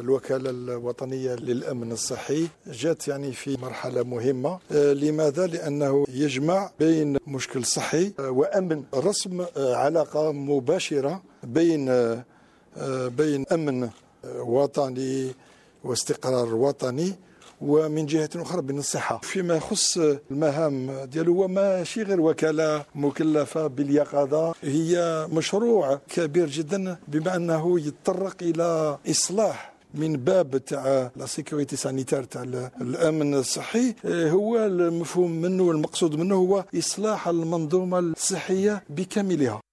الوكالة الوطنية للأمن الصحي جاءت يعني في مرحلة مهمة. لماذا؟ لأنه يجمع بين مشكل صحي وأمن، رسم علاقة مباشرة بين أمن وطني واستقرار وطني، ومن جهة أخرى بين الصحة. فيما يخص المهام ديالو هو ماشي غير وكالة مكلفة باليقظة، هي مشروع كبير جدا بما أنه يتطرق إلى إصلاح من باب تاع لا سيكوريتي سانيتير تاع الامن الصحي. هو المفهوم منه والمقصود منه هو اصلاح المنظومه الصحيه بكاملها.